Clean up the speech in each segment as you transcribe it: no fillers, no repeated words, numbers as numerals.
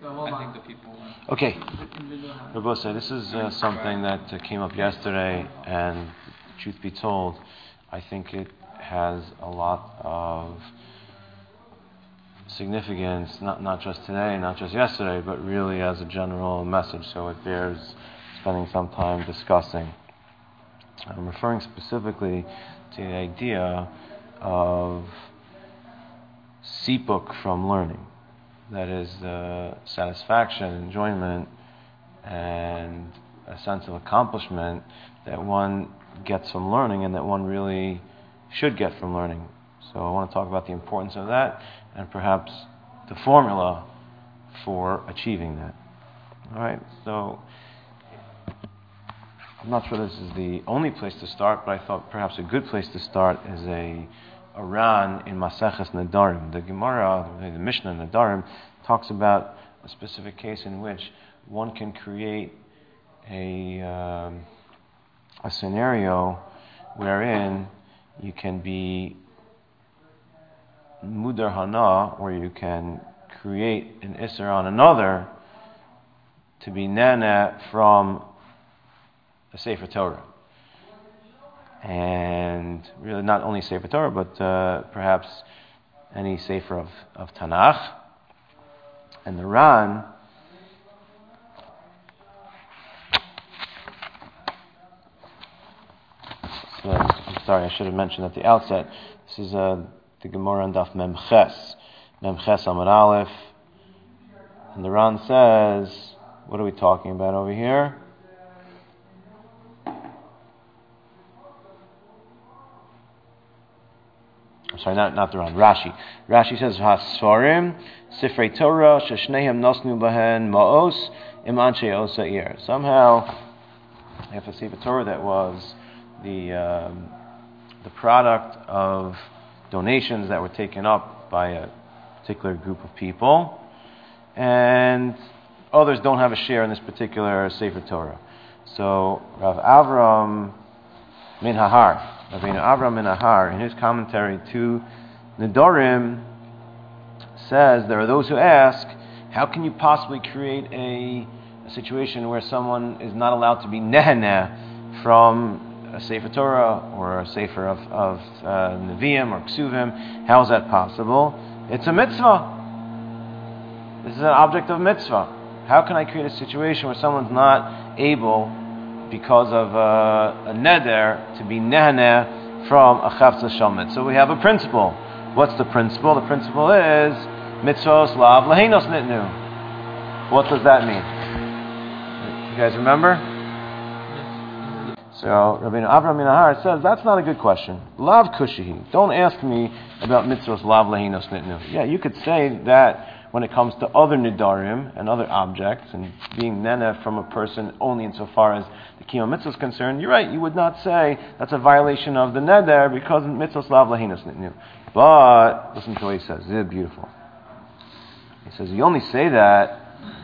I think the people. Okay. Rabosa, this is something that came up yesterday, and truth be told, I think it has a lot of significance, not just today, not just yesterday, but really as a general message, so it bears spending some time discussing. I'm referring specifically to the idea of sipuk from learning. That is the satisfaction, enjoyment, and a sense of accomplishment that one gets from learning and that one really should get from learning. So I want to talk about the importance of that and perhaps the formula for achieving that. Alright, so I'm not sure this is the only place to start, but I thought perhaps a good place to start is a Ran in Maseches Nedarim. The Gemara, the Mishnah in Nedarim, talks about a specific case in which one can create a scenario wherein you can be mudar hana, where you can create an isser on another to be nana from a Sefer Torah. And really not only Sefer Torah, but perhaps any Sefer of Tanakh. And the Ran I'm sorry, I should have mentioned at the outset, this is the Gemara on Daf Mem Ches Amud Aleph. And the Ran says, what are we talking about over here? I'm sorry, not the Ran, Rashi. Rashi says, Hasfarim, Sifrei Torah, Sheshnehem Nosnu Bahen Ma'os, Im Anshe Osa Ir. Somehow, they have a Sefer Torah that was the product of donations that were taken up by a particular group of people, and others don't have a share in this particular Sefer Torah. So Rav Avram Min Hahar, Rabbeinu Avram Min Hahar, in his commentary to Nedarim, says there are those who ask, how can you possibly create a situation where someone is not allowed to be neheneh from a Sefer Torah or a Sefer of Nevi'im or Ksuvim? How is that possible? It's a mitzvah. This is an object of mitzvah. How can I create a situation where someone's not able, because of a neder, to be nehaneh from a chavtza shalmit? So we have a principle. What's the principle? The principle is mitzvos lav lehenos nitnu. What does that mean? You guys remember? So Rabbeinu Avram Min Hahar says that's not a good question. Lav kushihi. Don't ask me about mitzvos lav lehenos nitnu. Yeah, you could say that when it comes to other nidarim and other objects and being nene from a person only insofar as the kiyum mitzvah is concerned, you're right, you would not say that's a violation of the neder because mitzvos lav lehenos nitnu. But listen to what he says. This is beautiful. He says you only say that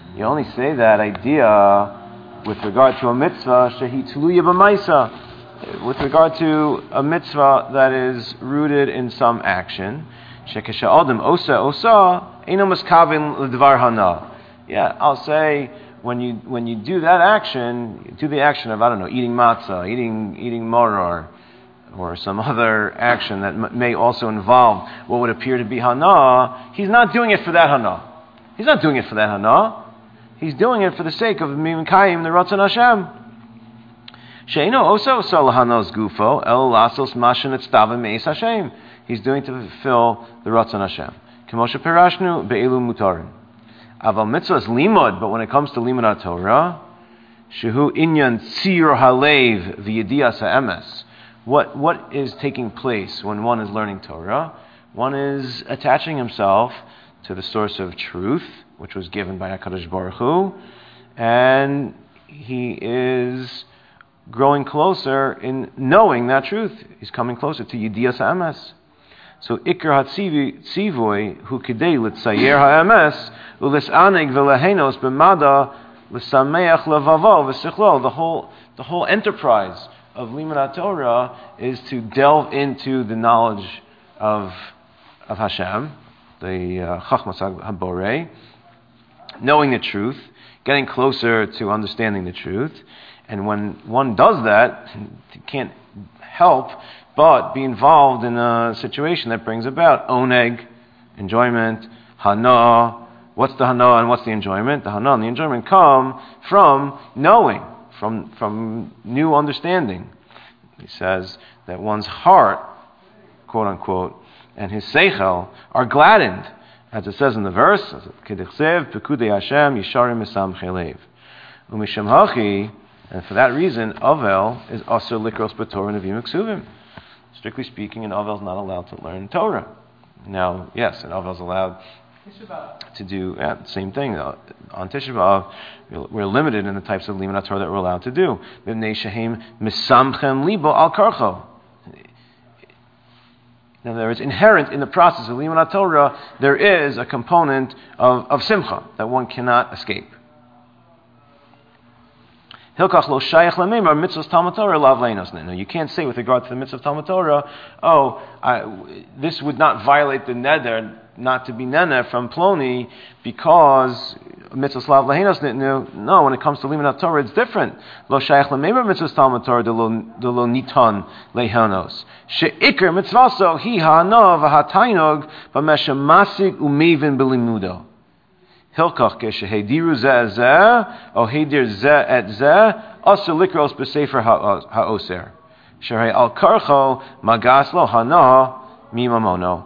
idea with regard to a mitzvah shehi tuluya b'maisa, with regard to a mitzvah that is rooted in some action. Shekesha adam osa eno maskavin l'dvar hana. Yeah, I'll say when you do that action, you do the action of, I don't know, eating matzah, eating maror, or some other action that may also involve what would appear to be hana. He's not doing it for that hana. He's not doing it for that hana. He's doing it for the sake of mimkayim the ratzon Hashem. Sheino osa lahanos gufo el lasos mashen etztavim meis Hashem. He's doing to fulfill the ratzon Hashem. K'moshe perashnu be'elu mutarim. Aval mitzvahs limud, but when it comes to limud Torah, shehu inyan tzir halev v'yedias ha'emes. What is taking place when one is learning Torah? One is attaching himself to the source of truth, which was given by HaKadosh Baruch Hu, and he is growing closer in knowing that truth. He's coming closer to Yedias HaEmes. So Ikar HaTzivoy hu kidei l'tzayer HaEmes u'lis'aneg v'lehenos b'mada l'sameach levavo v'sichlo. The whole enterprise of Limud Torah is to delve into the knowledge of Hashem, the Chachmas HaBorei, knowing the truth, getting closer to understanding the truth. And when one does that, you can't help but be involved in a situation that brings about oneg, enjoyment, hana. What's the hana and what's the enjoyment? The hana and the enjoyment come from knowing, from new understanding. He says that one's heart, quote unquote, and his seichel are gladdened, as it says in the verse, Kedichsev, Pekudei Hashem, Yisharim Mesamchei Lev. Umisham Hachi, and for that reason, Avel is Asur Likros B'Torah Nevim Ksuvim. Strictly speaking, an Avel is not allowed to learn Torah. Now, yes, an Avel is allowed to do the same thing. On Tisha B'Av, we're limited in the types of Limud Torah that we're allowed to do. B'nei Shehem Mesamchem Libo Al Karcho. In other words, inherent in the process of Limud Torah, there is a component of simcha that one cannot escape. Hilkach lo shayach lamemar mitzvahs Talmud Torah lav leinos. No, you can't say with regard to the mitzvah of Talmud Torah, this would not violate the neder not to be nene from Ploni because mitzvahs lav leinos. No, when it comes to Limud Torah, it's different. Lo shayach lamemar mitzvahs Talmud Torah de lo nitan leihanos. She'ikr mitzvaso hi ha'ana v'hatainog b'mesha masig umevin b'limudo. Hilkach keshehediru zeh zeh, o hedir zeh et zeh, asur likros b'sefer ha'oser. Sherei al karcho magas lo hana mimamono.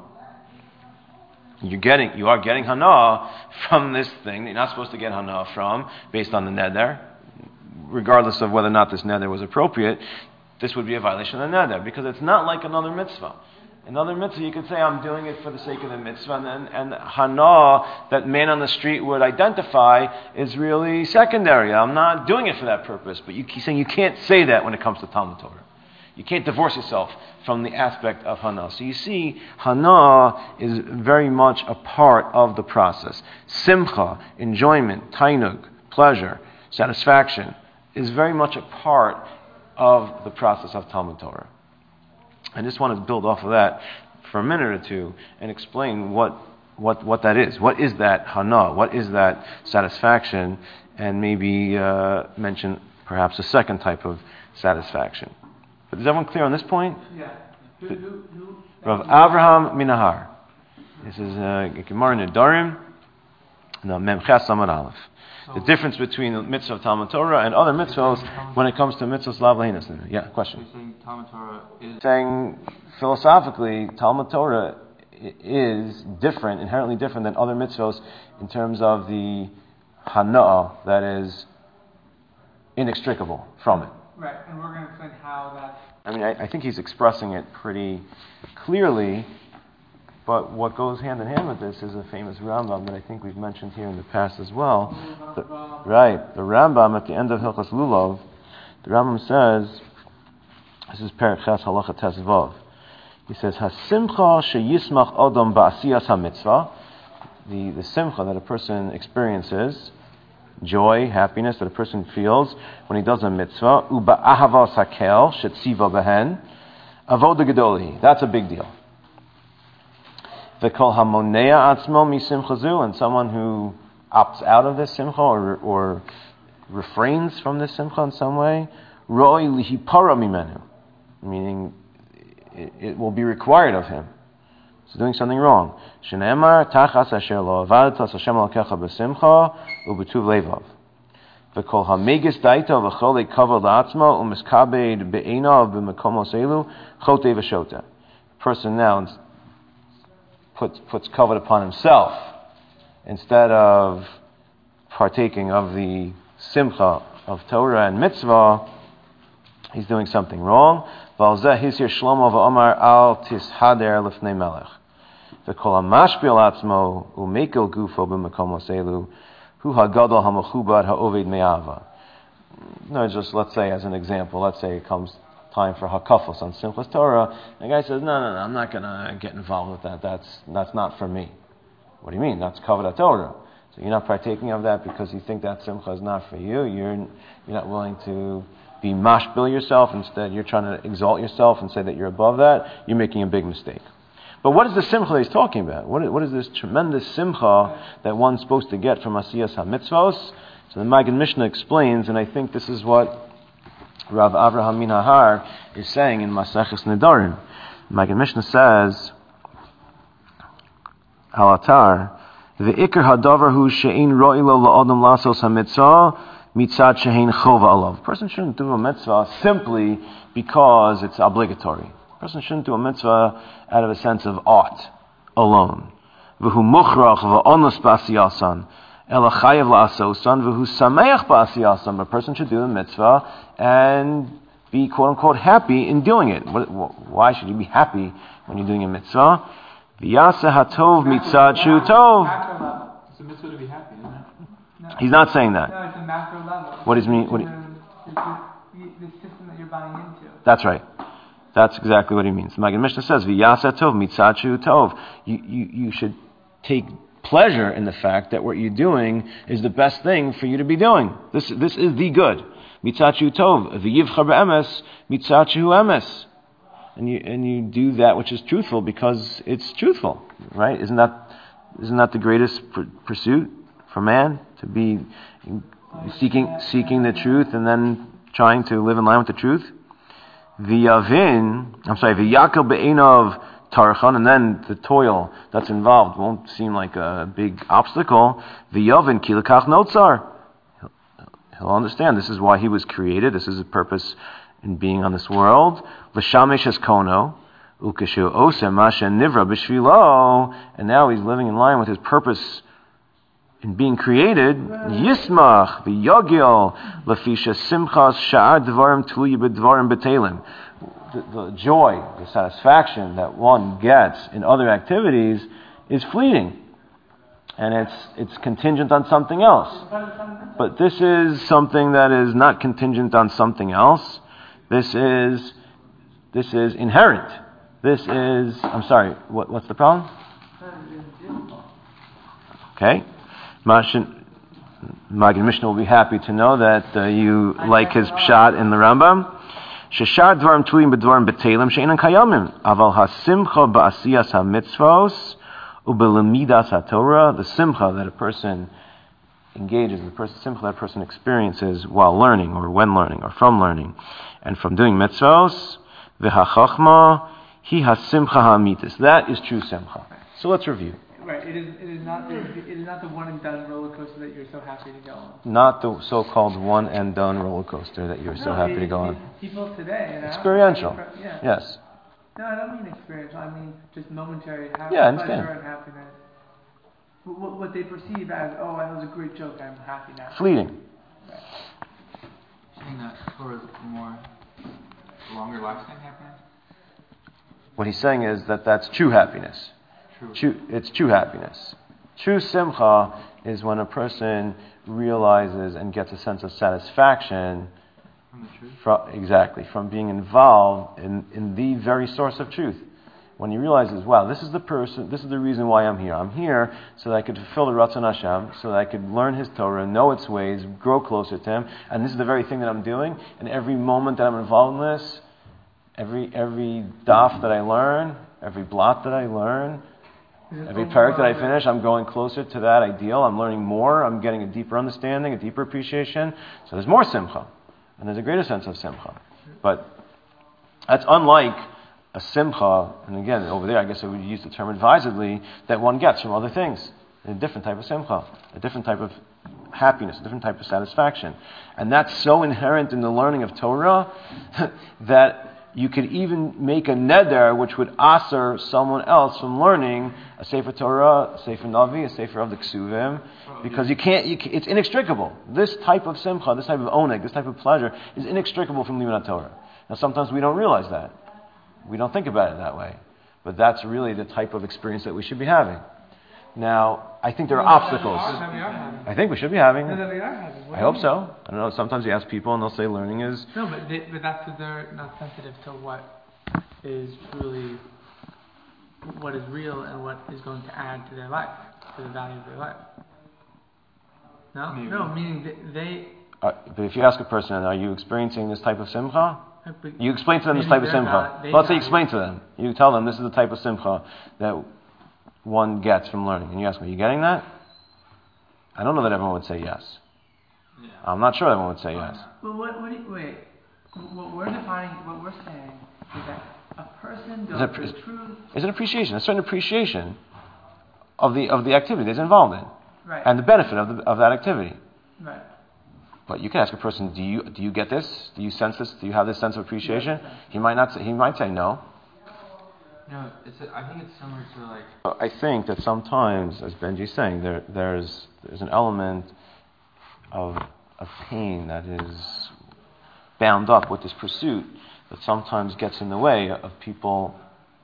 You are getting hana from this thing that you're not supposed to get hana from, based on the neder, regardless of whether or not this neder was appropriate. This would be a violation of the neder, because it's not like another mitzvah. Another mitzvah, you could say, I'm doing it for the sake of the mitzvah, and hana, that man on the street would identify, is really secondary. I'm not doing it for that purpose. But he's saying you can't say that when it comes to Talmud Torah. You can't divorce yourself from the aspect of hana. So you see, hana is very much a part of the process. Simcha, enjoyment, tainug, pleasure, satisfaction, is very much a part of the process of Talmud Torah. I just want to build off of that for a minute or two and explain what that is. What is that hana? What is that satisfaction? And maybe mention perhaps a second type of satisfaction. But is everyone clear on this point? Yeah. Rav Avraham Minahar. This is Gemara Nedarim, the Memches Amud Aleph. The difference between the mitzvah of Talmud Torah and other mitzvahs when it comes to mitzvahs lav leinos. Yeah, question. You're saying Talmud Torah is... Saying philosophically, Talmud Torah is different, inherently different than other mitzvahs in terms of the hana'ah that is inextricable from it. Right, and we're going to explain how that... I think he's expressing it pretty clearly. But what goes hand in hand with this is a famous Rambam that I think we've mentioned here in the past as well. The Rambam at the end of Hilchos Lulav, the Rambam says, this is Perek Ches Halacha Tes Vav. He says, "Hasimcha sheyismach adam ba'asiyas hamitzvah." The simcha that a person experiences, joy, happiness that a person feels when he does a mitzvah, uba'ahava sakel shetziva behen avoda gedoli. That's a big deal. V'kol hamonea atzmo misimcha zu, and someone who opts out of this simcha or refrains from this simcha in some way, roi lihipara mimenu, meaning it will be required of him. He's doing something wrong. Shneimar tachas asher lo avadtas Hashem Elokecha b'simcha u'b'tuv levav. V'kol hameges daita v'chol lekavod la'atzmo u'miskabed be'einav b'mekomos elu chotei v'shoteh. Person now puts covet upon himself instead of partaking of the simcha of Torah and mitzvah. He's doing something wrong. V'alzeh hisir Shlomo v'omar al tishader lifnei melech. V'kol hamashpil atzmo u'mekel gufo b'mekomos elu hu hagadol hamachubad ha'oved me'ava. No, just let's say as an example, let's say it comes time for hakafos on Simchas Torah, and the guy says, no, I'm not going to get involved with that. That's not for me. What do you mean? That's kavod Torah. So you're not partaking of that because you think that simcha is not for you. You're not willing to be mashbil yourself. Instead, you're trying to exalt yourself and say that you're above that. You're making a big mistake. But what is the simcha he's talking about? What is this tremendous simcha that one's supposed to get from Asiyas HaMitzvos? So the Magen Mishnah explains, and I think this is what Rav Avraham Minahar is saying in Maseches Nedarim. Magen Mishnah says, Halatar, the Iker Hadavar hu she'in ro'ilo la'adam lasos hamitzvah mitzad she'in chova alav. A person shouldn't do a mitzvah simply because it's obligatory. A person shouldn't do a mitzvah out of a sense of ought alone. V'hu mukhrach v'onos b'asiyasan ela chayev la'asosan v'hu sameach b'asiyasan. A person should do a mitzvah and be quote-unquote happy in doing it. Why should you be happy when you're doing a mitzvah? V'yaseh hatov mitzad shu tov. It's a mitzvah to be happy, isn't it? No. He's not saying that. No, it's a macro level. What does it mean? The system that you're buying into. That's right. That's exactly what he means. The Magen Mishnah says, "V'yaseh tov mitzad shu tov." You should take pleasure in the fact that what you're doing is the best thing for you to be doing. This is the good. Mitzad shu tov. V'yivchar be'emes mitzad shu emes. And you do that which is truthful because it's truthful, right? Isn't that the greatest pursuit for man, to be seeking the truth and then trying to live in line with the truth? V'yakel be'enov tarchan, and then the toil that's involved won't seem like a big obstacle. V'yavin ki lekach notzar. He'll understand this is why he was created. This is his purpose in being on this world. L'shamish es kono, ukeshu osem masha nivra b'shvilo, and now he's living in line with his purpose in being created. Yismach v'yagil lafisha simchas sha'ar dvarim tluyi b'dvarim b'telim. The joy, the satisfaction that one gets in other activities is fleeting, and it's contingent on something else. But this is something that is not contingent on something else. This is inherent. I'm sorry, what's the problem? Okay. Magen Mishnah will be happy to know that you like his pshat in the Rambam. Sheshar dvarim tulim b'dvarim b'telim she'enan kayamim. Aval hasimcha ba'asiyas hamitzvos u'belemidas haTorah. The simcha that a person engages, simcha that a person experiences while learning, or when learning, or from learning, and from doing mitzvos, v'hachachma hi hasimcha hamitis. That is true simcha. So let's review. Right. It is not the one and done roller coaster that you're so happy to go on. Not the so-called one and done roller coaster that you're so happy to go on. People today, experiential. Yeah. Yes. No, I don't mean experiential. I mean just momentary I understand. pleasure and happiness. What they perceive as, oh, that was a great joke, I'm happy now. Fleeting. Right. Saying that for more longer lasting happiness? What he's saying is that that's true happiness. It's true happiness. True simcha is when a person realizes and gets a sense of satisfaction from being involved in the very source of truth. When he realizes, wow, this is the reason why I'm here. I'm here so that I could fulfill the Ratzon Hashem, so that I could learn His Torah, know its ways, grow closer to Him, and this is the very thing that I'm doing. And every moment that I'm involved in this, every daf that I learn, every blot that I learn, every parak that I finish, I'm going closer to that ideal. I'm learning more. I'm getting a deeper understanding, a deeper appreciation. So there's more simcha, and there's a greater sense of simcha. But that's unlike a simcha, and again, over there, I guess I would use the term advisedly, that one gets from other things. A different type of simcha, a different type of happiness, a different type of satisfaction. And that's so inherent in the learning of Torah that you could even make a neder which would aser someone else from learning a Sefer Torah, a Sefer Navi, a Sefer of the Ksuvim, because it's inextricable. This type of simcha, this type of oneg, this type of pleasure is inextricable from Limud Torah. Now sometimes we don't realize that. We don't think about it that way. But that's really the type of experience that we should be having. Now, I think there are obstacles. I think we should be having. I hope so. I don't know. Sometimes you ask people and they'll say learning is... No, but that's because they're not sensitive to what is truly, what is real and what is going to add to their life, to the value of their life. No? Maybe. No, meaning they... but if you ask a person, are you experiencing this type of simcha? But You explain to them this maybe type of they're simcha. they Let's say you value explain to them. You tell them this is the type of simcha that one gets from learning. And you ask me, are you getting that? I don't know that everyone would say yes. Yeah. I'm not sure everyone would say yes. Well, what we're defining, what we're saying is that a person goes through true... It's an appreciation, a certain appreciation of the activity that's involved in. Right. And the benefit of that activity. Right. But you can ask a person, do you get this? Do you sense this? Do you have this sense of appreciation? Yes. He might say no. No, I think it's similar to like. I think that sometimes, as Benji's saying, there's an element of pain that is bound up with this pursuit that sometimes gets in the way of people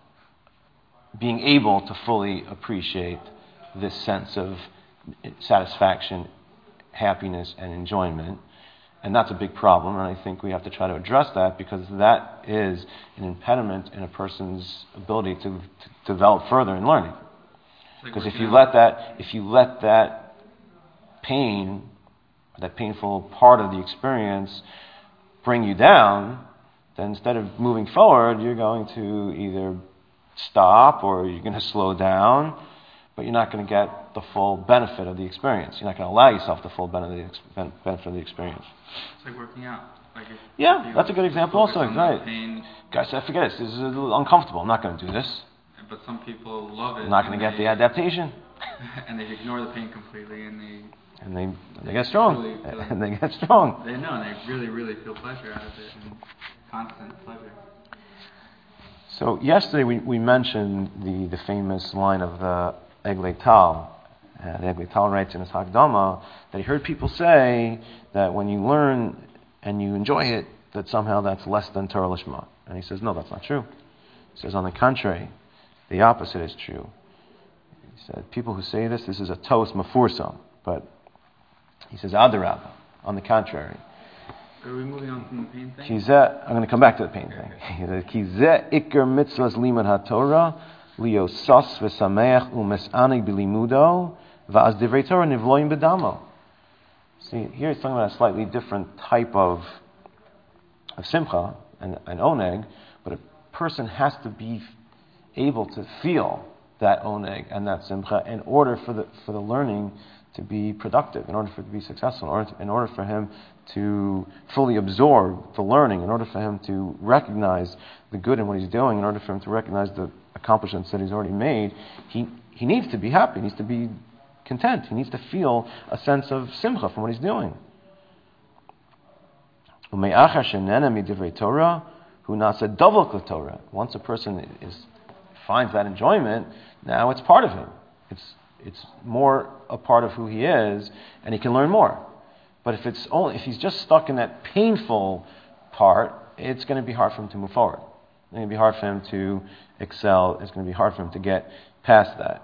being able to fully appreciate this sense of satisfaction, happiness, and enjoyment. And that's a big problem, and I think we have to try to address that because that is an impediment in a person's ability to develop further in learning. Because if you let that pain, that painful part of the experience bring you down, then instead of moving forward, you're going to either stop or you're going to slow down, but you're not going to get the full benefit of the experience. You're not going to allow yourself the full benefit of the experience. It's like working out. Yeah, that's a good example also. Right. Pain. Guys, I forget this. This is a little uncomfortable. I'm not going to do this. But some people love it. I'm not going to get the adaptation. And they ignore the pain completely, and they get strong. Really And they get strong. They know, and they really, really feel pleasure out of it, and constant pleasure. So yesterday we mentioned the famous line of the Eglei Tal. The Eglei Tal writes in his Hakdama that he heard people say that when you learn and you enjoy it, that somehow that's less than Torah Lishma. And he says, no, that's not true. He says, on the contrary, the opposite is true. He said, people who say this is a Tos Mefursam. But he says, Adarabah, on the contrary. Are we moving on from the pain thing? I'm going to come back to the pain thing. He says, Ki zeh ikar mitzvahs limud haTorah, liosas v'sameach u'mesanig bilimudo, va'az divrei Torah nivloim b'damo. See, here he's talking about a slightly different type of simcha and oneg, but a person has to be able to feel that oneg and that simcha in order for the learning to be productive, in order for it to be successful, in order for him to fully absorb the learning, in order for him to recognize the good in what he's doing, in order for him to recognize the accomplishments that he's already made, he needs to be happy, he needs to be content, he needs to feel a sense of simcha from what he's doing. Once a person finds that enjoyment, now it's part of him. It's more a part of who he is, and he can learn more. But if he's just stuck in that painful part, it's going to be hard for him to move forward. It's going to be hard for him to excel. It's going to be hard for him to get past that.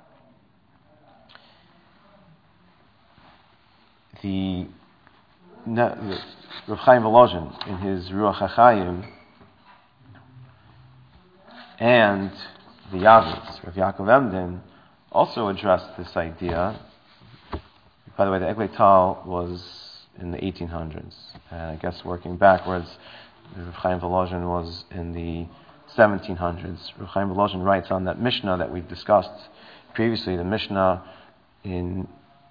The Rav Chaim Volozhin in his Ruach HaChaim and the Yavis, Rav Yaakov Emden, also addressed this idea. By the way, the Eglei Tal was in the 1800s. And I guess working backwards, Rav Chaim Volozhin was in the 1700s. Rav Chaim Volozhin writes on that Mishnah that we've discussed previously, the Mishnah in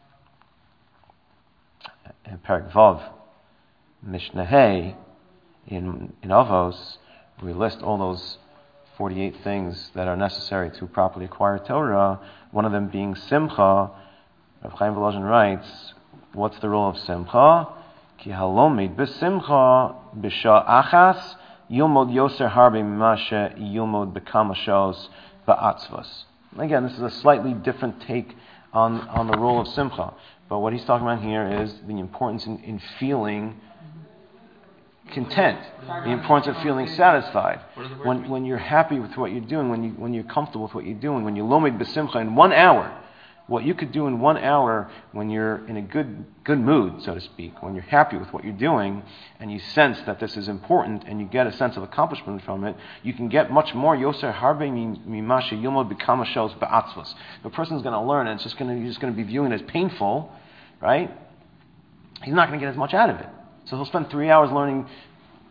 Perek Vav, Mishnah Hey, in Avos, we list all those 48 things that are necessary to properly acquire Torah, one of them being Simcha. Rav Chaim Volozhin writes, what's the role of Simcha? Ki halomid b'simcha b'sha achas yilmod yoser harbe mimashe yilmod b'kama shos ba'atzvos. Again, this is a slightly different take on the role of Simcha. But what he's talking about here is the importance in feeling content, the importance of feeling satisfied. When you're happy with what you're doing, when you're comfortable with what you're doing, when you lomed b'simcha in 1 hour, what you could do in 1 hour when you're in a good mood, so to speak, when you're happy with what you're doing, and you sense that this is important, and you get a sense of accomplishment from it, you can get much more. Yoser harbe mimashe yilmod b'kama shos ba'atzvos. The person's going to learn, and he's just going to be viewing it as painful, right? He's not going to get as much out of it. So he'll spend 3 hours learning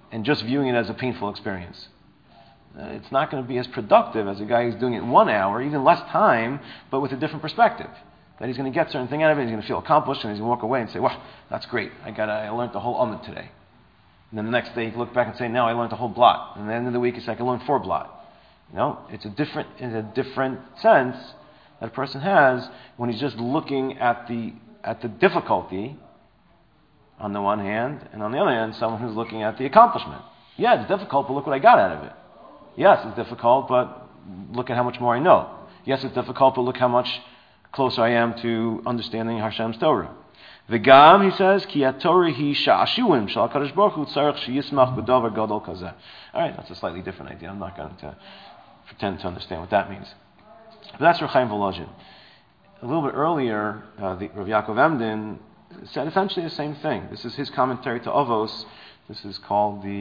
and just viewing it as a painful experience. It's not going to be as productive as a guy who's doing it 1 hour, even less time, but with a different perspective. That he's going to get certain thing out of it, he's going to feel accomplished, and he's going to walk away and say, wow, that's great. I learned the whole Amud today. And then the next day he can look back and say, now I learned the whole blot. And at the end of the week he said, I can learn 4 blot. It's a different sense that a person has when he's just looking at the difficulty on the one hand, and on the other hand, someone who's looking at the accomplishment. Yeah, it's difficult, but look what I got out of it. Yes, it's difficult, but look at how much more I know. Yes, it's difficult, but look how much closer I am to understanding Hashem's Torah. V'gam, he says, ki haTorah hi sha'ashuim shal HaKadosh Baruch Hu tzarech sheyismach b'davar gadol kazeh. All right, that's a slightly different idea. I'm not going to pretend to understand what that means. But that's Reb Chaim Volozhin. A little bit earlier, Rav Yaakov Emden said essentially the same thing. This is his commentary to Avos. This is called the...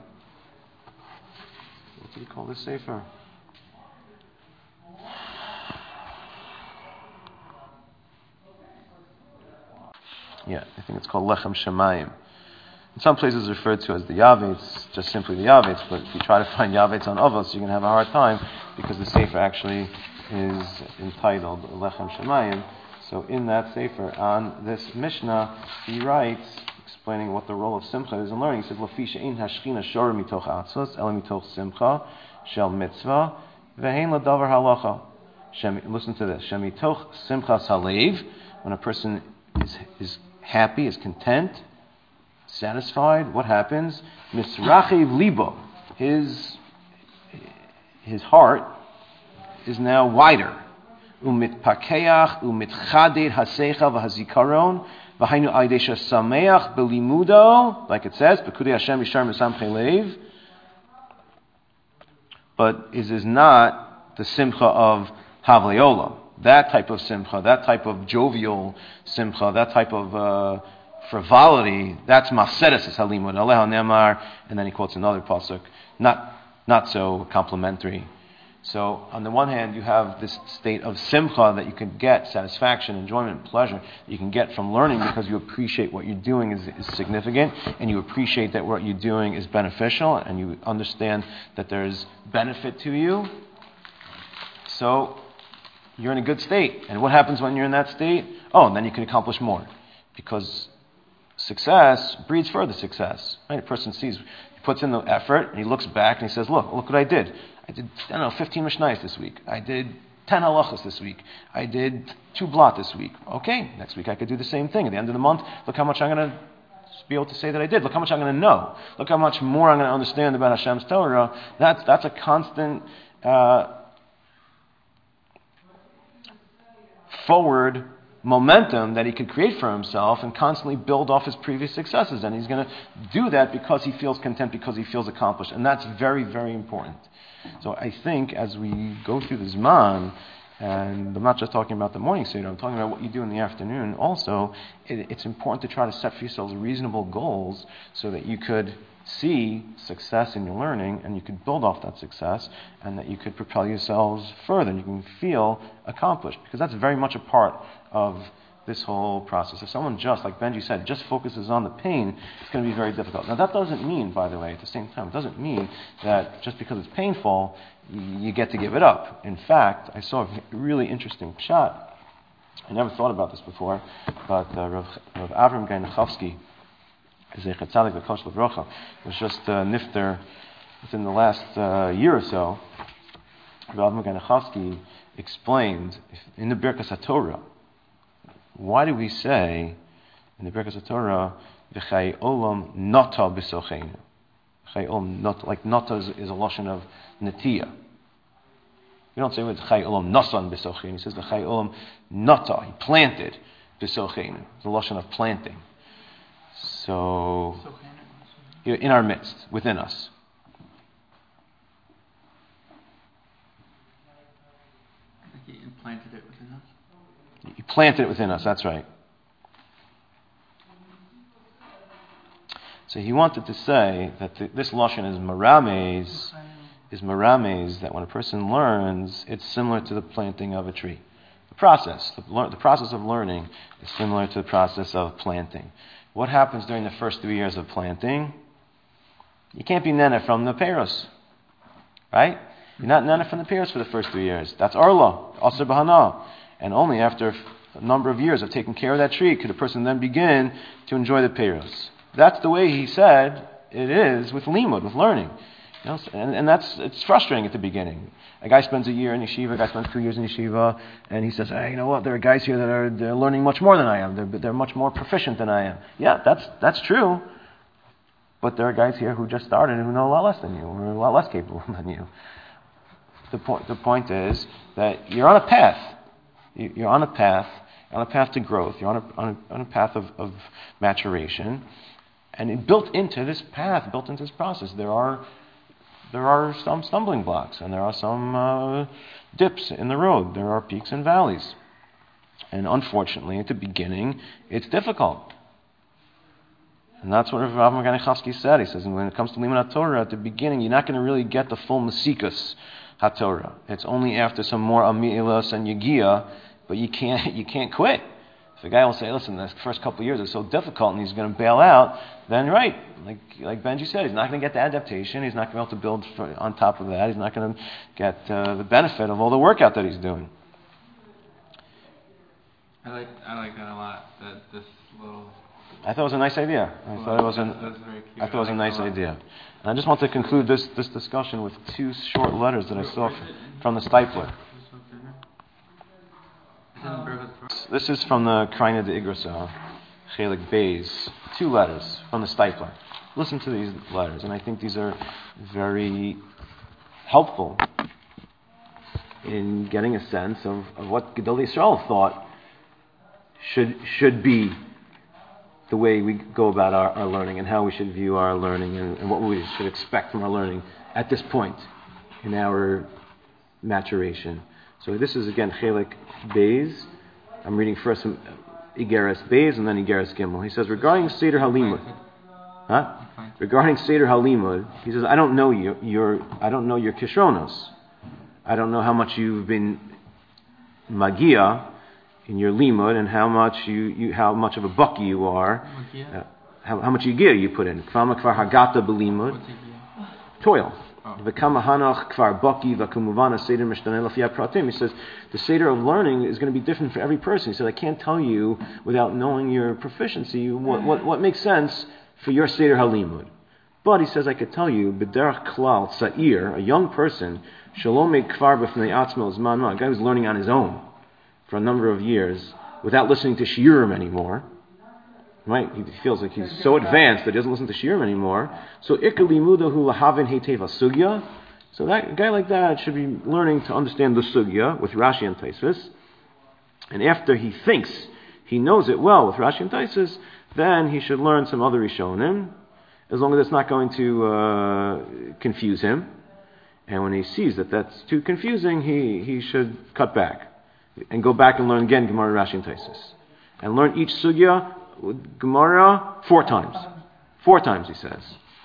what do you call this sefer? Yeah, I think it's called Lechem Shemayim. In some places it's referred to as the Yavetz, just simply the Yavetz, but if you try to find Yavetz on Avos, you're going to have a hard time because the sefer actually is entitled Lechem Shemayim. So in that sefer, on this Mishnah, he writes, explaining what the role of Simcha is in learning. He says, Lafi she'ein hashchina shora mitoch atzos, ela mitoch simcha, shel mitzvah, ve'hein ladavar halacha. Listen to this. Shemitoch simchas halev, when a person is happy, is content, satisfied, what happens? Misrachiv libo. His heart is now wider. Umitpakeach umitchadir hasecha v'hazikaron v'hainu aydesha sameach belimudo, like it says, b'kudei Hashem yishar misam chelev. But it is not the simcha of Havlei Olam. That type of simcha, that type of jovial simcha, that type of frivolity, that's maseres es halimud. Aleha nemar, and then he quotes another pasuk, not so complimentary. So on the one hand, you have this state of simcha that you can get, satisfaction, enjoyment, pleasure, that you can get from learning because you appreciate what you're doing is significant, and you appreciate that what you're doing is beneficial, and you understand that there's benefit to you. So you're in a good state. And what happens when you're in that state? Oh, and then you can accomplish more. Because success breeds further success. Right? A person sees, he puts in the effort, and he looks back, and he says, look what I did. I did, 15 Mishnayos this week. I did 10 halachas this week. I did 2 blot this week. Okay, next week I could do the same thing. At the end of the month, look how much I'm going to be able to say that I did. Look how much I'm going to know. Look how much more I'm going to understand about Hashem's Torah. That's a constant forward momentum that he could create for himself and constantly build off his previous successes. And he's going to do that because he feels content, because he feels accomplished. And that's very, very important. So I think as we go through the Zman, and I'm not just talking about the morning Seder, I'm talking about what you do in the afternoon also, it's important to try to set for yourselves reasonable goals so that you could see success in your learning and you could build off that success and that you could propel yourselves further and you can feel accomplished, because that's very much a part of this whole process. If someone just, like Benji said, just focuses on the pain, it's going to be very difficult. Now that doesn't mean, by the way, at the same time, it doesn't mean that just because it's painful, you get to give it up. In fact, I saw a really interesting shot. I never thought about this before, but Rav Avram Gainichovsky, Zechat Tzadik V'Kosh L'Vrocha, was just nifter within the last year or so. Rav Avram Gainichovsky explained in the Birkas HaTorah, why do we say in the Birkas HaTorah, V'chai olam nata b'socheinu? V'chai olam nata, like nata is a lashon of netiya. You don't say V'chai olam nasan b'socheinu. He says V'chai olam nata, he planted b'socheinu. It's a lashon of planting. So, in our midst, within us. He implanted it within us. He planted it within us, that's right. So he wanted to say that this lashon is marames, that when a person learns, it's similar to the planting of a tree. The process of learning is similar to the process of planting. What happens during the first 3 years of planting? You can't be nene from the Peros. Right? You're not nene from the Peros for the first 3 years. That's Arla, Asr Bahana. And only after a number of years of taking care of that tree could a person then begin to enjoy the Peros. That's the way he said it is with limud, with learning. You know, and it's frustrating at the beginning. A guy spends a year in yeshiva, a guy spends 2 years in yeshiva, and he says, hey, you know what, there are guys here that they're learning much more than I am. They're much more proficient than I am. Yeah, that's true. But there are guys here who just started and who know a lot less than you, or a lot less capable than you. The point is that you're on a path. You're on a path to growth. You're on a path of maturation. And built into this path, built into this process, there are some stumbling blocks, and there are some dips in the road. There are peaks and valleys. And unfortunately, at the beginning, it's difficult. And that's what Rav Ganichowski said. He says, when it comes to Limud HaTorah, at the beginning, you're not going to really get the full Masikas HaTorah. It's only after some more Amilas and Yagia, but you can't quit. If the guy will say, listen, the first couple of years are so difficult and he's going to bail out, then right, like Benji said, he's not going to get the adaptation, he's not going to be able to build on top of that, he's not going to get the benefit of all the workout that he's doing. I like that a lot, this little... I thought it was a nice idea. I thought it was a nice idea. And I just want to conclude this discussion with 2 short letters that I saw from the Stipler. This is from the Kraina de Igrasa, Chelik Beis. 2 letters from the Stipler. Listen to these letters, and I think these are very helpful in getting a sense of what Gedolei Yisrael thought should be the way we go about our learning, and how we should view our learning, and what we should expect from our learning at this point in our maturation. So this is again Chelik Beis. I'm reading first from Igeres Beis and then Igeres Gimel. He says, regarding Seder Halimud, regarding Seder Halimud, he says, I don't know your Kishronos. I don't know how much you've been Magia in your limud, and how much how much of a bucky you are, how much Yagia you put in. Kfama kvar hagata belimud, toil. V'kama hanach kvar bucky v'kumuvana seder mishtaneh lafiyat pratim. He says the seder of learning is going to be different for every person. He said I can't tell you without knowing your proficiency what makes sense for your seder halimud. But he says I could tell you b'derach klal sa'ir, a young person shalom kvar b'fnei atzmo zman ma, a guy who's learning on his own for a number of years without listening to shiurim anymore. Right? He feels like he's so advanced that he doesn't listen to shiurim anymore. So ikalimudahu lahavin heiteva sugya. So that a guy like that should be learning to understand the sugya with Rashi and Tosfos. And after he thinks he knows it well with Rashi and Tosfos, then he should learn some other Rishonim, as long as it's not going to confuse him. And when he sees that that's too confusing, he should cut back and go back and learn again Gemara, Rashi, and Tosfos, and learn each sugya Gemara 4 times. 4 times, he says.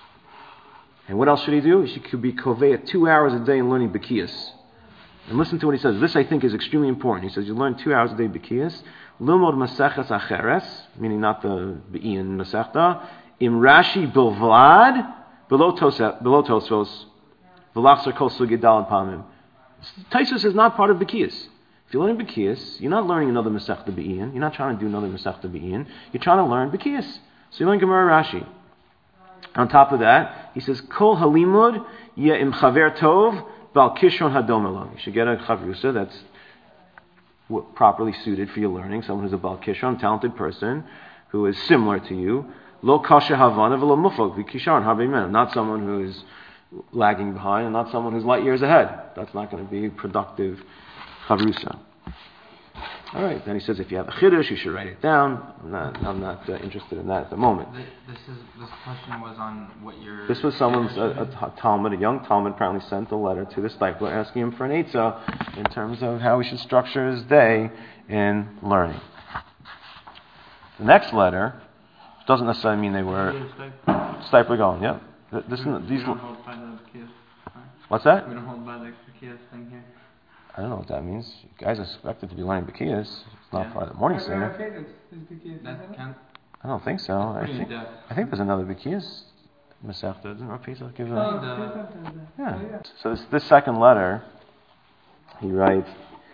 And what else should he do? He should be koveya 2 hours a day in learning Bekiyas. And listen to what he says. This, I think, is extremely important. He says you learn 2 hours a day Bekiyas. Lilmod Maseches Acheres, meaning not the Be'in Masechta. Im Rashi Bilvad, below Tosfos, V'lachser Kol Sugya Daled Pamim. Tosfos is not part of Bekiyas. If you're learning Bekiyas, you're not learning another Masechta Be'in. You're not trying to do another Masechta Be'in. You're trying to learn Bekiyas. So you learn Gemara Rashi. On top of that, he says, Kol halimud ye im chaver tov bal kishron hadom elo. You should get a chavrusa that's properly suited for your learning. Someone who's a bal kishron, talented person, who is similar to you. Lo kasha havana v'lo mufok v'kishron habeimenu. Not someone who is lagging behind, and not someone who's light years ahead. That's not going to be productive chavrusa. All right. Then he says, if you have a chiddush, you should write it down. I'm not interested in that at the moment. This question was on what your... This was someone's a Talmud, a young Talmud, apparently sent a letter to the Stipler asking him for an eitzah in terms of how he should structure his day in learning. The next letter doesn't necessarily mean they were Stipler going. Yeah. We don't hold by the Bekiyas. What's that? We don't hold by the Bekiyas thing here. I don't know what that means. You guys are expected to be learning Bekiyas. It's not part of the morning seder. I don't think so. I think there's another Bekiyas. Masechta, doesn't Rav Pesach give Oh, a... yeah. So this second letter, he writes,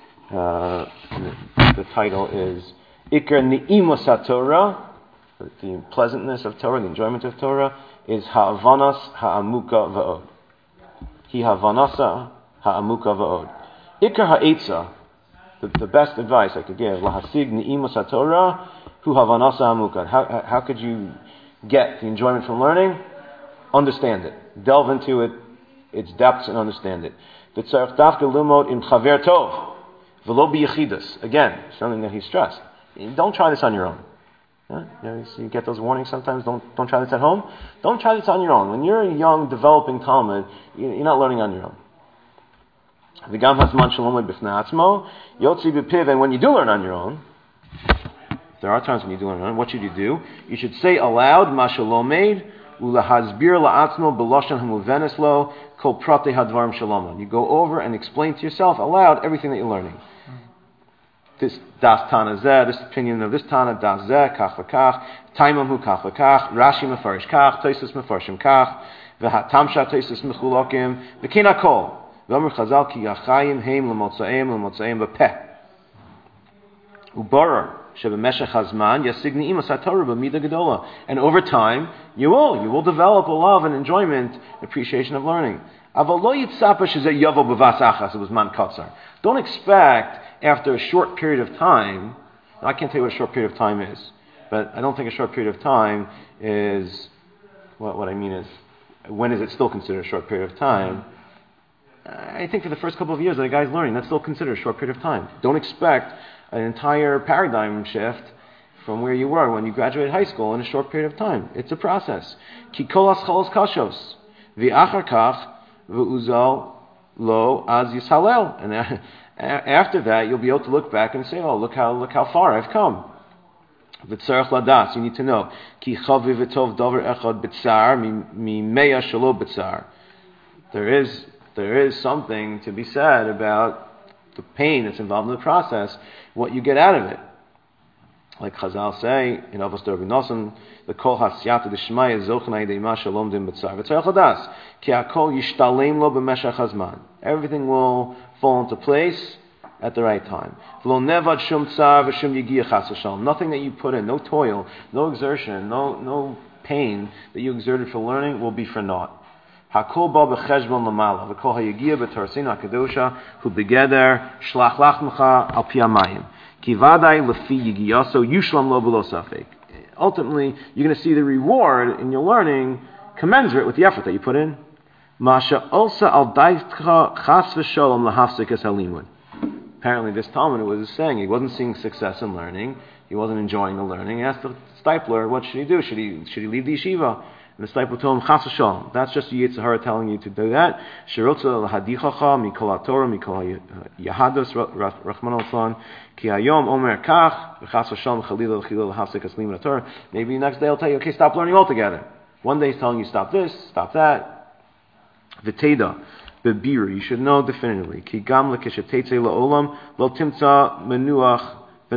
the title is Iker Ni'imus HaTorah, the pleasantness of Torah, the enjoyment of Torah, is Ha'avanas Ha'amuka Va'od. Hi Havanasa Ha'amuka Va'od. Iker Ha'etza, the best advice I could give, Lahasig Ni'imus HaTorah, Hu Havanasa Ha'amuka. How could you get the enjoyment from learning? Understand it. Delve into it, its depths, and understand it. V'tzarech dafka limod im chaver tov, v'lo b'yechidas. Again, something that he stressed. Don't try this on your own. You get those warnings sometimes. Don't try this at home. Don't try this on your own. When you're a young, developing Talmud, you're not learning on your own. V'gam hazman shalom b'fnei atzmo yotzi b'piv. And when you do learn on your own, there are times when you do learn on your own. What should you do? You should say aloud, "Ma shalom meid." Ulahazbir la'atzmo b'loshan hamuvenes lo kol pratei hadvarim shalom. You go over and explain to yourself aloud everything that you're learning. This das tana zeh, this opinion of this tana das zeh, kach v'kach, taimam hu kach v'kach, Rashi mefarish kach, Tosfos mefarshim kach, v'hatamsha Tosfos mechulokim, v'kein hakol. V'omer Chazal ki yachayim heim l'motzaim b'peh. Ubarer. And over time, you will develop a love and enjoyment, appreciation of learning. Don't expect after a short period of time. I can't tell you what a short period of time is, but I don't think a short period of time is. What I mean is, when is it still considered a short period of time? I think for the first couple of years that a guy's learning, that's still considered a short period of time. Don't expect an entire paradigm shift from where you were when you graduated high school in a short period of time. It's a process. Ki kol haschalos kashos v'achar kach v'uzal lo az yishalel. And after that, you'll be able to look back and say, "Oh, look how far I've come." V'tzarech ladas, you need to know. Ki chaviv v'tov davar echad b'tzar mi meya shelo b'tzar. There is something to be said about the pain that's involved in the process, what you get out of it. Like Chazal say in Avos Rabbi Nosson, the kol hasyata d'shmaya zochnai deima shalom dim b'tzar. V'tzarech ladas, ki hakol yishtalem lo b'meshach hazman. Everything will fall into place at the right time. V'lo nevad shum tzar v'shum yigiyah chas v'shalom. Nothing that you put in, no toil, no exertion, no pain that you exerted for learning will be for naught. Hakol ba b'cheshbon l'mala v'kol hayigiyah b'torasinu hakadosha hu begeder shlach lachmecha al pi hamayim ki vadai lefi yigiyaso yushlam lo b'lo safek. Ultimately, you're going to see the reward in your learning commensurate with the effort that you put in. Masha olsa al daitcha chas v'sholom lahafsek es halimud. Apparently, this Talmud was saying he wasn't seeing success in learning. He wasn't enjoying the learning. He asked the stipler, what should he do? Should he leave the yeshiva? And the disciple told him, Chas v'sholom. That's just the Yetzer Hara telling you to do that. Shirotza l'hadichacha mikol haTorah mikol yahados rachman al-Tzlan ki hayom omer kach v'chas v'sholom chalila l'chila l'hafsek es limud haTorah. Maybe the next day he'll tell you, okay, stop learning altogether. One day he's telling you, stop this, stop that. V'teda bebiru, you should know definitively. Ki gam l'keshetetze la'olam lo timtza menuach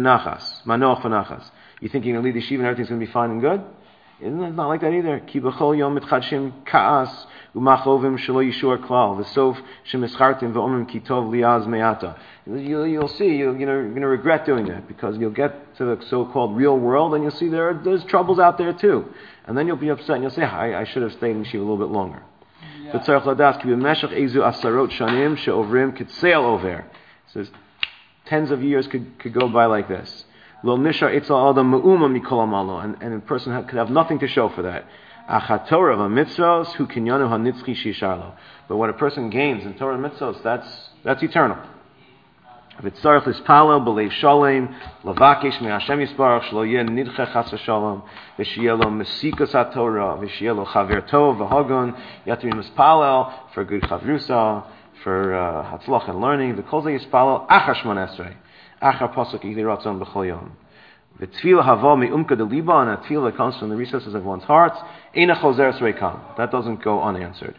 v'nachas. You think you're going to lead the yeshiva and everything's going to be fine and good? It's not like that either. Ki b'chol yom mitchadshim ka'as u'machovim shelo yishur klal v'sof shemischartim v'omim ki tov liaz me'ata. You'll see, you're going to regret doing that because you'll get to the so-called real world and you'll see there's troubles out there too. And then you'll be upset and you'll say, I should have stayed in yeshiva a little bit longer. V'tzarech ladas ki b'meshach ezu asarot shanim she'ovrim kitseil over. Says 10s of years could go by like this. Lo nishar itzal adam me'uma mikol amalo, and a person could have nothing to show for that. Achat Torah v'mitzvos hu kinyanu hanitzchi shisharlo. But what a person gains in Torah and mitzvos, that's eternal. V'tzarech lispalo b'leiv shalem lavakesh me'Hashem yisbarach shlo yeh nidche chas v'shalom v'shiyeh lo mesikas haTorah v'shiyeh lo chaver tov v'hagon. You have to be mispalel for good chavrusa, for hatzlach and learning. V'kol ze yispalel achar shmon esrei. Achar pasuk igli ratzon b'chol yom. The tefillah hava me'umka de liba, and a tefillah that comes from the recesses of one's heart. Eina chozeres reikam. That doesn't go unanswered.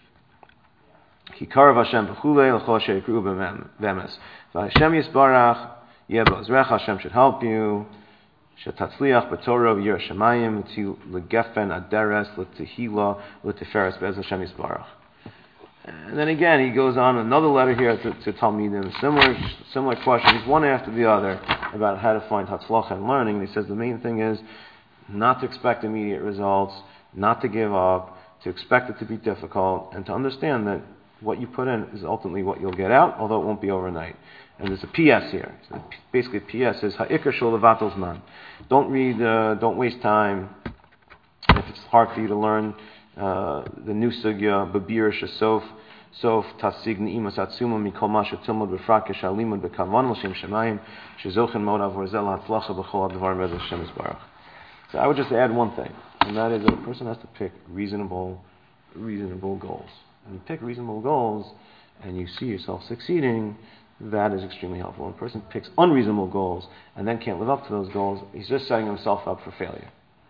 Kikarav Hashem b'chulei l'chol asher yikru b'emes. V'Hashem yisbarach yeh b'ozrecha. Hashem should help you. Shetatzliach b'Torah v'yir Shemayim l'gefen aderes l'tehila l'teferes be'ez Hashem Yisbarach. And then again, he goes on another letter here to Talmidim, similar questions, one after the other, about how to find Hatzlacha and learning. And he says the main thing is not to expect immediate results, not to give up, to expect it to be difficult, and to understand that what you put in is ultimately what you'll get out, although it won't be overnight. And there's a PS here. So basically, a PS is Ha'ikar Shul Levatel Zman. Don't waste time. If it's hard for you to learn the new sugya, Babir Shasof, Sof Tasig Ni'imas Atzuma Mikol Masha Tilmud B'Frak Keshalimud B'Kavan L'Shem Shemayim Shezochen Mod Avorzel Hatzlacha B'Chol Advar Bez Hashem Yisbarach. So I would just add one thing, and that is that a person has to pick reasonable goals. When you pick reasonable goals and you see yourself succeeding, that is extremely helpful. When a person picks unreasonable goals and then can't live up to those goals, he's just setting himself up for failure.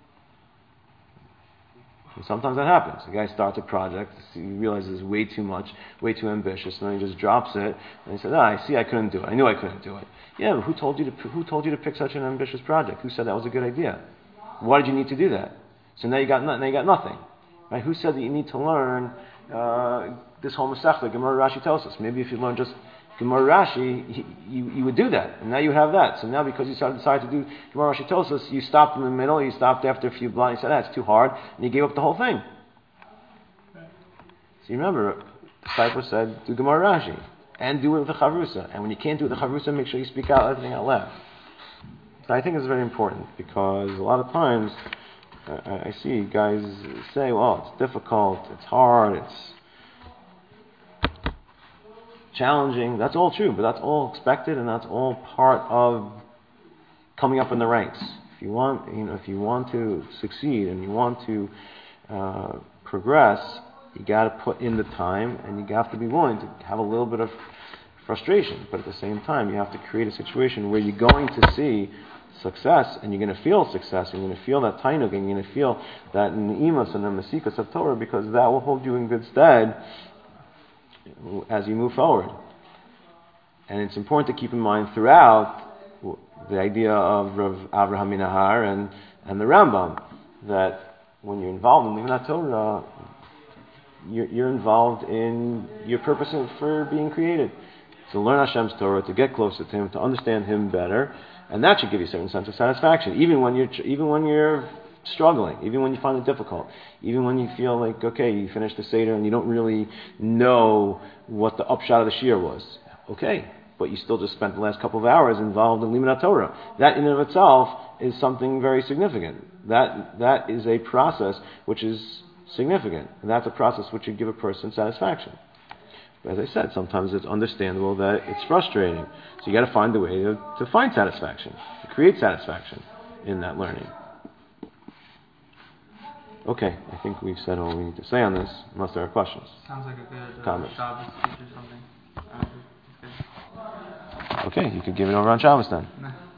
And sometimes that happens. The guy starts a project, he realizes it's way too much, way too ambitious, and then he just drops it, and he says, I couldn't do it. I knew I couldn't do it. Yeah, but who told you to pick such an ambitious project? Who said that was a good idea? Why did you need to do that? So now you got nothing. Right? Who said that you need to learn this whole Masechta, Gemara Rashi tells us? Maybe if you learn just Gemara Rashi, you would do that, and now you have that. So now because you decided to do Gemara Rashi tells us, you stopped in the middle, you stopped after a few blinds, you said, that's too hard, and you gave up the whole thing. So you remember, the disciple said, do Gemara Rashi, and do it with the Chavrusa. And when you can't do it with the Chavrusa, make sure you speak out everything out loud. So I think it's very important, because a lot of times, I see guys say, well, it's difficult, it's hard, it's challenging. That's all true, but that's all expected, and that's all part of coming up in the ranks. If you want to succeed and you want to progress, you got to put in the time, and you have to be willing to have a little bit of frustration. But at the same time, you have to create a situation where you're going to see success, and you're going to feel success, and you're going to feel that tainug, and you're going to feel that ni'imas and the masikas of Torah, because that will hold you in good stead as you move forward. And it's important to keep in mind throughout the idea of Rav Avraham Minahar and the Rambam, that when you're involved in Limanat Torah, you're involved in your purpose for being created. To learn Hashem's Torah, to get closer to Him, to understand Him better, and that should give you a certain sense of satisfaction, even when you're struggling, even when you find it difficult, even when you feel like, okay, you finished the Seder and you don't really know what the upshot of the Shir was. Okay, but you still just spent the last couple of hours involved in Limanat Torah. That in and of itself is something very significant. That is a process which is significant, and that's a process which should give a person satisfaction. But as I said, sometimes it's understandable that it's frustrating. So you got to find a way to find satisfaction, to create satisfaction in that learning. Okay, I think we've said all we need to say on this, unless there are questions. Sounds like a good comments. Shabbos speech or something. Okay, you could give it over on Shabbos then.